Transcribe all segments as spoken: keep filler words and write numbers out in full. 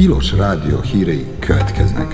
Tilos Rádió hírei következnek.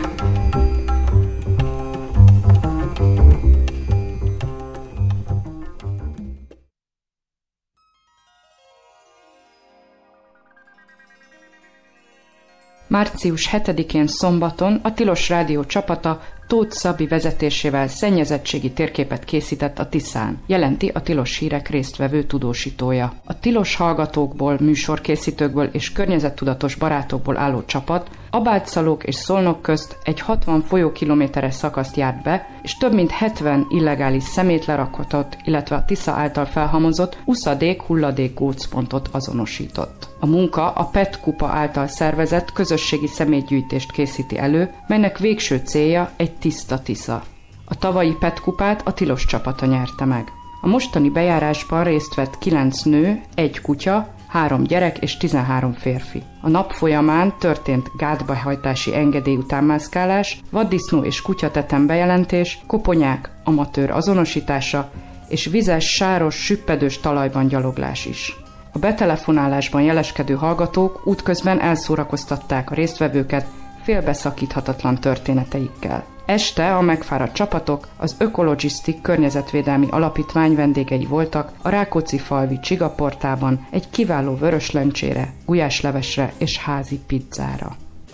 március hetedikén szombaton a Tilos Rádió csapata Tóth Szabi vezetésével szennyezettségi térképet készített a Tiszán, jelenti a Tilos Hírek résztvevő tudósítója. A tilos hallgatókból, műsorkészítőkből és környezettudatos barátokból álló csapat Abálcszalók és Szolnok közt egy hatvan folyókilométeres szakaszt járt be, és több mint hetven illegális szemétlerakatot, illetve a Tisza által felhamozott uszadék-hulladék gócpontot azonosított. A munka a pé e té kupa által szervezett közösségi szemétgyűjtést készíti elő, melynek végső célja egy tiszta Tisza. A tavalyi pé e té kupát a Tilos csapata nyerte meg. A mostani bejárásban részt vett kilenc nő, egy kutya, három gyerek és tizenhárom férfi. A nap folyamán történt gátbehajtási engedély utánmászkálás, vaddisznó és kutyatetem bejelentés, koponyák, amatőr azonosítása és vizes, sáros, süppedős talajban gyaloglás is. A betelefonálásban jeleskedő hallgatók útközben elszórakoztatták a résztvevőket félbeszakíthatatlan történeteikkel. Este a megfáradt csapatok az Ökologisztik környezetvédelmi alapítvány vendégei voltak a Rákóczifalvi Csigaportában egy kiváló vöröslencsére, gulyáslevesre és házi pizzára.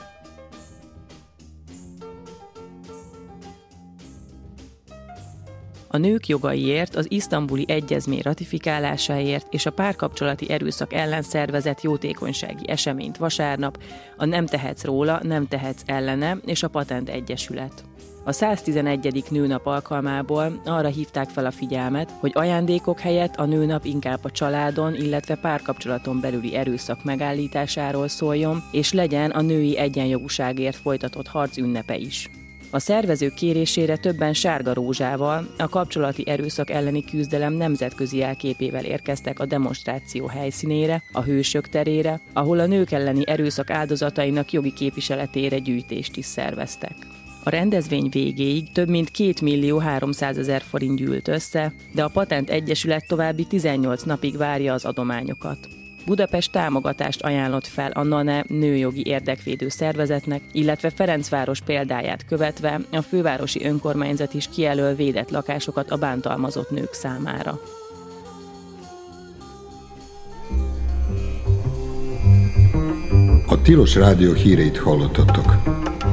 A nők jogaiért, az isztambuli egyezmény ratifikálásáért és a párkapcsolati erőszak ellen szervezett jótékonysági eseményt vasárnap a Nem tehetsz róla, nem tehetsz ellene és a Patent Egyesület. A száztizenegyedik nőnap alkalmából arra hívták fel a figyelmet, hogy ajándékok helyett a nőnap inkább a családon, illetve párkapcsolaton belüli erőszak megállításáról szóljon, és legyen a női egyenjogúságért folytatott harc ünnepe is. A szervezők kérésére többen sárga rózsával, a kapcsolati erőszak elleni küzdelem nemzetközi jelképével érkeztek a demonstráció helyszínére, a Hősök terére, ahol a nők elleni erőszak áldozatainak jogi képviseletére gyűjtést is szerveztek. A rendezvény végéig több mint két millió háromszázezer forint gyűlt össze, de a Patent Egyesület további tizennyolc napig várja az adományokat. Budapest támogatást ajánlott fel a NANE nőjogi érdekvédő szervezetnek, illetve Ferencváros példáját követve a fővárosi önkormányzat is kijelöl védett lakásokat a bántalmazott nők számára. A Tilos Rádió híreit hallottatok.